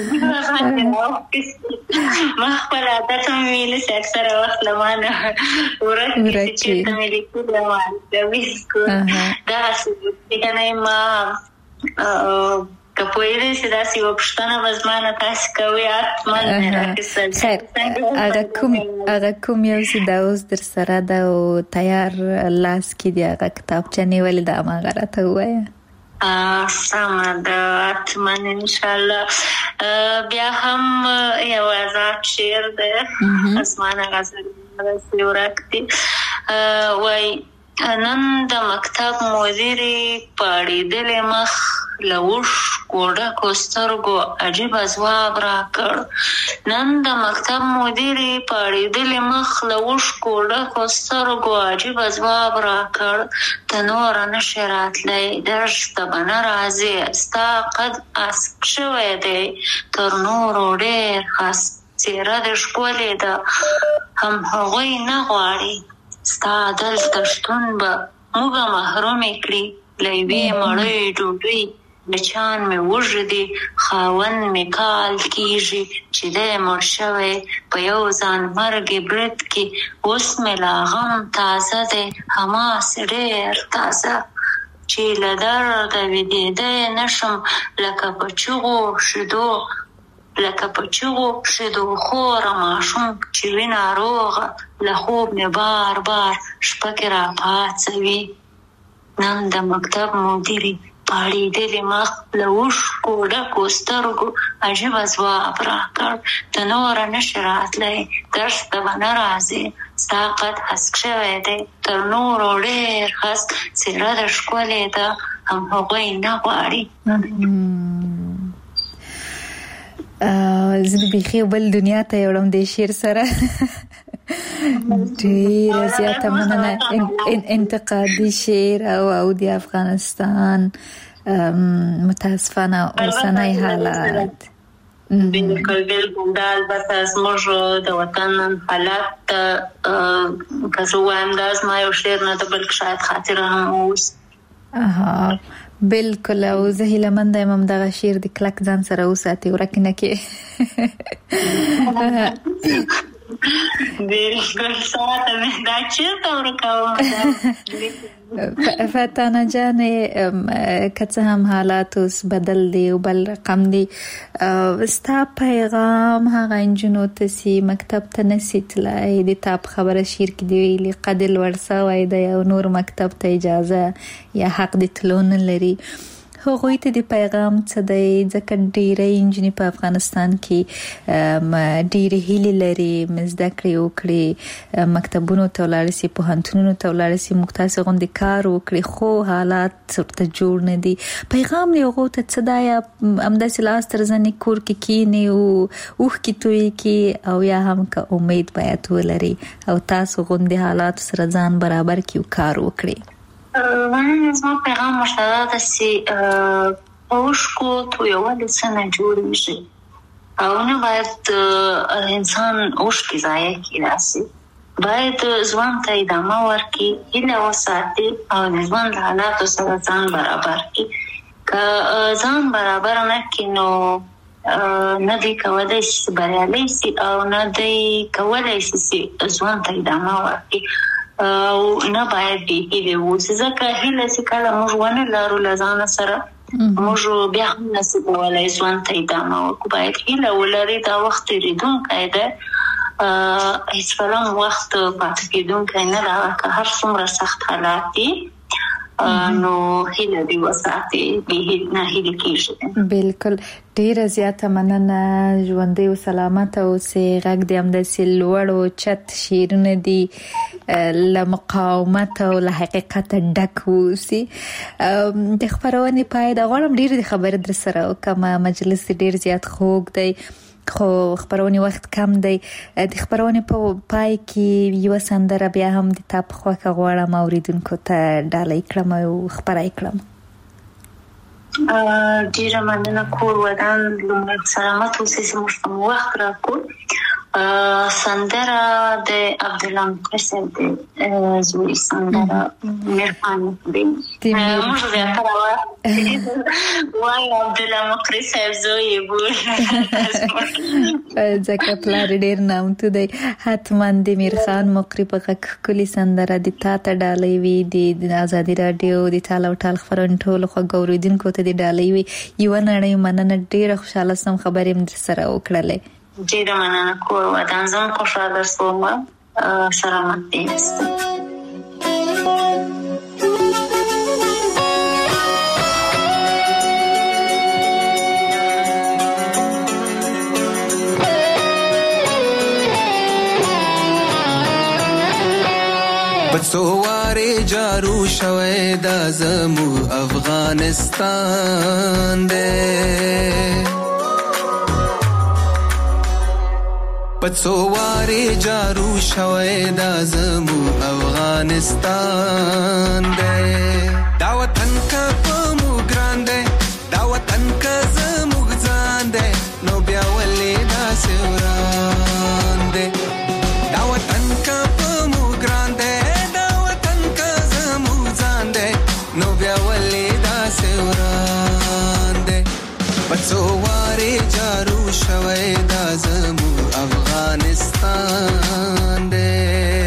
ما خپل عادت هم ویلې چې اکثره وخت له ما نه ورک دي چې چېرته مې لیکلي او بالکل دغسې که نه ما که پوهېدی چې داسې یوه پوښتنه به زما نه تاسې کوئ حتما مې راکیسل. خیر، هغه کوم هغه کوم یو چې دا اوس در سره ده او تیار لاس کې دی هغه کتابچه نیولې ده هماغه راته ووایه. سمه ده حتما انشاءالله. بیا هم یو آزاد شعر دی اسمانه غزل داسې ورک دی، وایي نن د مکتب مدیرې پاړېدلې مخ له اوښکو ډکو سترګو عجیبه ځواب راکړ. نن د مکتب مدیرې پاړېدلې مخ له اوښکو ډکو سترګو عجیبه ځواب راکړ. ته نوره نشې راتلی درس ته به نه راځې، ستا قد اسک شوی دی تر نورو ډېر خس، څېره دې ښکلې ده هم هغوی نه غواړي، ستا دلته شتون به موږه محرومې کړي له یوې مړۍ ډوډۍ. بچیان مې وږي دي خاوند مې کال کېږي چې دی مړ شوی په یو ځان مرګې برید کې. اوس مې لا غم تازه دی هماسې ډېر تازه، چې له درده ویدېدی نه شم لکه په چغو شیدو لکه په چغو شیدو خوره ماشوم چې وي ناروغه له خوب مې بار بار شپه کې راپاڅوي. نن د مکتب مدیرې پاړېدلې مخ له اوښکو ډکو سترګو عجیبه ځواب راکړ. ته نوره نشې راتلی درس ته به نه راځې، ستا قد هسک شوی دی تر نورو ډېر خس، څېره دې ښکلې ده هم هغوی نه غواړي. زه د بیخي بل دنیا ته یوړم د شعر سره. ډېره زیاته مننه. انتقادي شعر او او د افغانستان متاسفانه اوسنی حالات. بالکل بالکل دا البته زموږ د وطن حالات ته که زه ووایم دا زما یو شعر نه ده بلکې شاید خاطره هم اوس. اها بالکل. او زه هیلهمنده یم همدغه شعر د کلک ځان سره وساتې ورک نه کړې. بالکل ساته مې دا چېرته ورکوم فتانه جان کڅه هم حالات اوس بدل دي او بل رقم دي ستا پیغام هغه انجنونو ته سي مکتب ته نسي تلای د تاب خبره شیر کې دی ویلي قدل ورسا وای د یو نور مکتب ته اجازه یا حق د تلون لري هغه ته د پیغام څه دی ځکه ډیره انجنی په افغانستان کې ډیره هیله لري مزده کړی او کړی مکتبونو ته ولاړ سي په هنتونو ته ولاړ سي مختص غوندي کار وکړي خو حالات څه جوړ نه دي پیغام له هغه ته څه دی امدا سلاس تر ځنې کور کې کینی او اوخ کې توي کې او یا هم که امید باید ولري او تاسو غوندي حالات سره ځان برابر کیو کار وکړي من زما پیغام مشترک سی اوشکو تو یو ول سنه جوړیږي او نه باید انسان اوشکی ځای کې راسي باید ځوان ته ادامه ورکړي هله وساتي او ځوان د حالاتو سره ځان برابر کړي که ځان برابر نه کینو نه دی کولای شي بریالي سي او نه دی کولای شي ځوان ته ادامه ورکړي او نه باید به دې وځي ځکه هله چې کله موږ ونه لارو لزان سره موږ بیا هم نسب ولای ځوان ته ادامه ورکړو باید هله ولري دا وخت ریدون قاعده هیڅ فلان وخت پاتې کېدونکی نه دا که هر څومره سخت حالات دي نو هله دی وساتي به نه هله کېږي بالکل ډیره زیاته مننه ژوندۍ او سلامت اوسئ غږ دې همداسې لوړ او چت شیرونه دي له مقاومت او له حقیقت ډک اوسي د خبرونې پای د غواړم ډیره خبره در سره وکم مجلس ډیر زیات خوږ دی خو خبرونې وخت کم دی د خبرونې په پای کې یو سندره بیا هم د تاب خوکه غواړم اوریدونکو ته ډالۍ کړم او خبرای کړم ډیره مننه کور ودان لومړی سلامت اوسئ چې موږ ته وخت راکړو سندره د عبدالله مقرصب د زوی سندره مهرباني دی موږ زیاتره وای عبدالله مقرصب زوی بول ځکه پلار ډیر نامتو دی حتما د میرخان مقری په غږ کلی سندره د تا ته ډالۍ وي د آزادي رادیو د تاله او ټال خبرونه ټول خو ګوریدونکو ته د ډالۍ وي یو نړۍ مننه ډیره خوشاله سم خبرې مې سره وکړلې ډیره مننه کور ودان زم خوشاله سوم سلامت دې بڅوارې جارو شوه د زمو افغانستان دې بڅوارې جارو شوه د زمو افغانستان دې دا وطن کا په مو ګران دې دا وطن کا زمو ځان دې نو بیا ولې دا سوران دې دا وطن کا په مو ګران دې بڅوارې جارو شوه د زمو افغانستان دې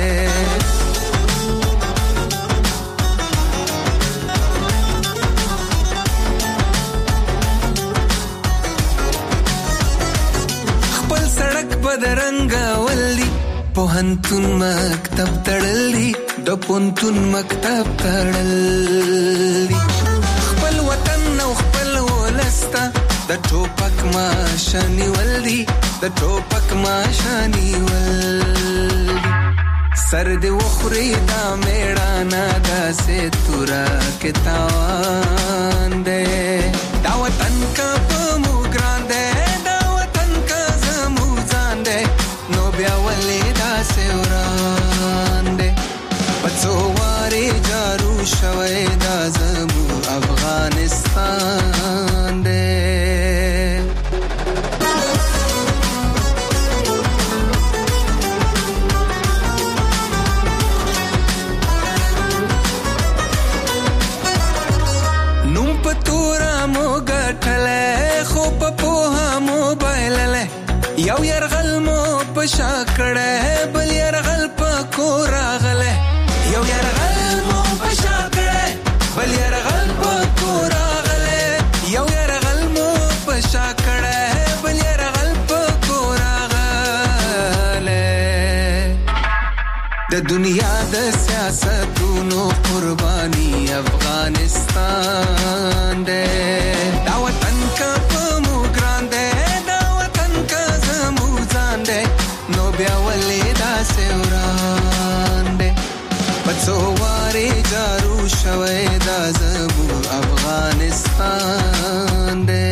خپل سړک بدرنګ ولي پوهنتون مکتب تړلې د پونتون مکتب تړلې خپل وطن او خپل ولستا د ټوپک ماشانی ولدي د ټوپک ماشانی ولدي سر دې وخوري دا میړانا دا سه تورا کې تاوان دې دا وطن کا په مو ګران دې دا وطن کا زمو ځان دې نو بیا ولې دا سه وران دې بڅوارې جارو شوه دا زمو افغانستان دې یو يرغل مو پشاکړه بل يرغل په کور راغله یو يرغل مو پشاکړه د دنیا د سیاستونو قرباني افغانستان دې دا وطن کا په مو ګران دې دا وطن کا زمو ځان دې نو بیا ولې دا سوران دې پڅو واره جارو شوي دا زمو افغانستان دې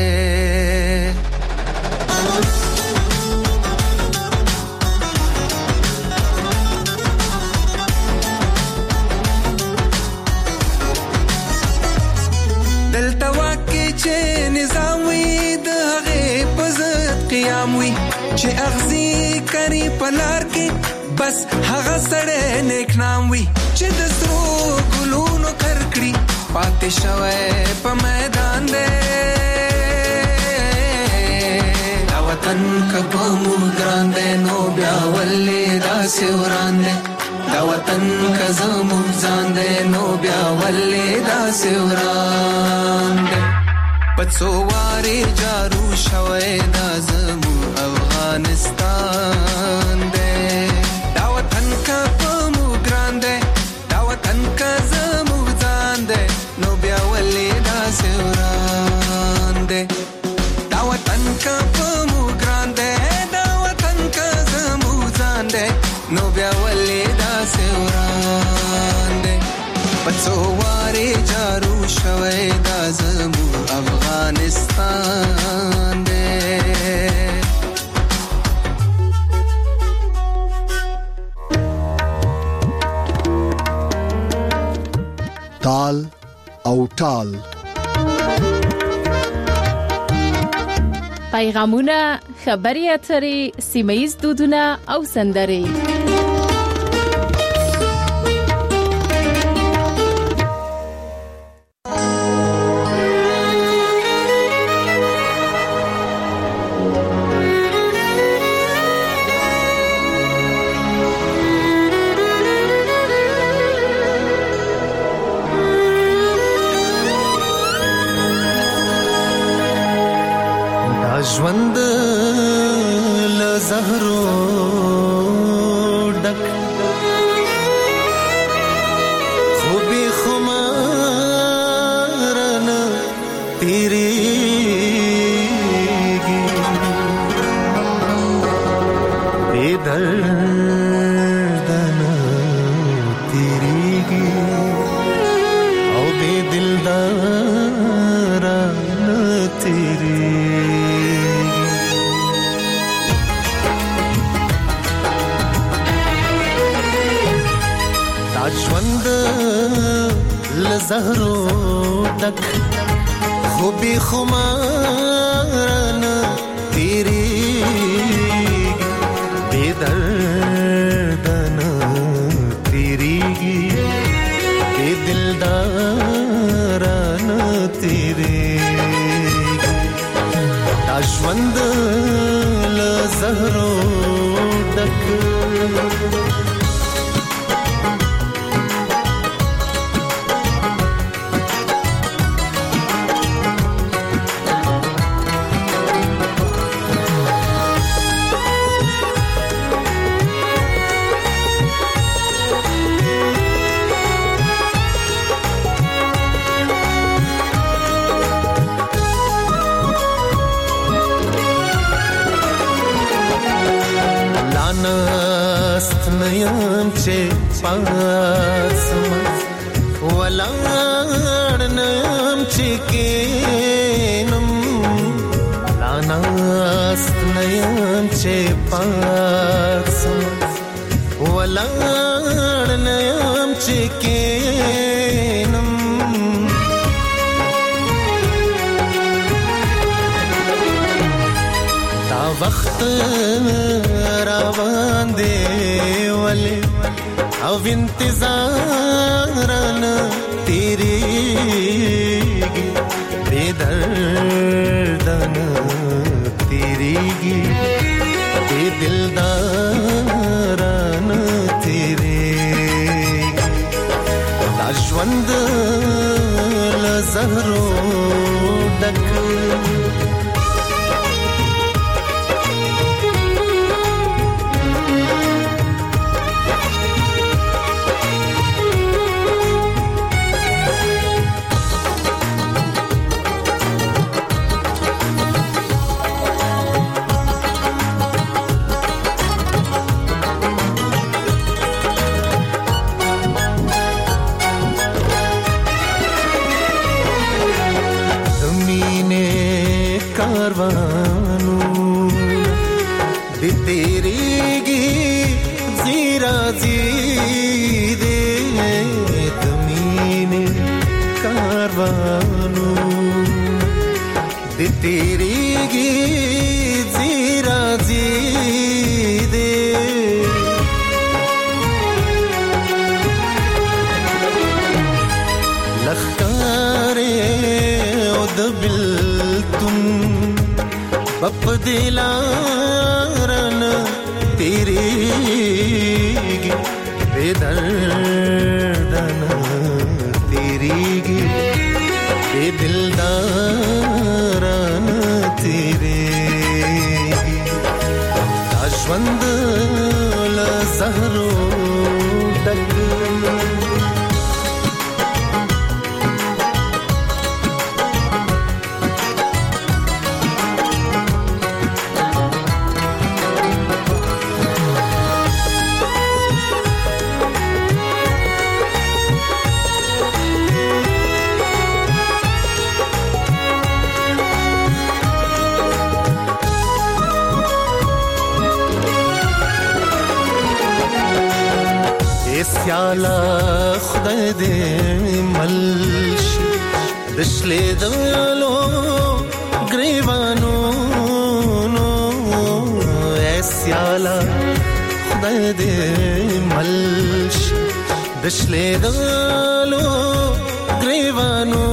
چې نظام وي د هغه پزت قیام وي چې اغزي کری پلار کې بس هغه سړی نیک نام وي چې د سرو ګلونو کرکړي پاتې شوی په میدان دی دا وطن کبه مو ګران دی نو بیا ولې داسې وران دی دا وطن کزمو ځان دی نو بیا ولې داسې وران دی پڅو واره جارو شوي دا زمو افغانستان دې دا وطن کا په مو ګران دې دا وطن کا زمو ځان دې نو بیا ولې دا سوران دې دا وطن کا په مو ګران دې دا وطن کا زمو ځان دې نو بیا ولې دا سوران دې پڅو واره جارو شوي دا زمو افغانستان دے تال او ټال پیغامونه خبري اترې سیمه‌ییز دودونه او سندرې ژوند له زهرو ډک خو به خمارنه تیریږي بې دردنه تیریږي او بې دلدارانه تیریږي ژوند لزهرو ډک خو به خمارنه تیریږي بې دردنه تیریږي بې دلدارانه تیریږي دا ژوند لزهرو ډک نست نیم چه پاسم ولار نیم چه کینم لانست نیم چه پاسم ولار نیم چه کینم تا وقت روان دی ولی او انتظارنا تیریگی بے دردنا تیریگی بے دلدارنا تیریگی دا ژوند لزهرو ډک تیریږي زیرا زی دې لخکارې او د بلتون بپ دلارن تیریږي بے دردن تیریږي بے دلدارن تیریږي دا ژوند له زهرو ډک سیالا خدای دې ملش دشلې دلو گریوانو نو سیالا خدای دې ملش دشلې دلو گریوانو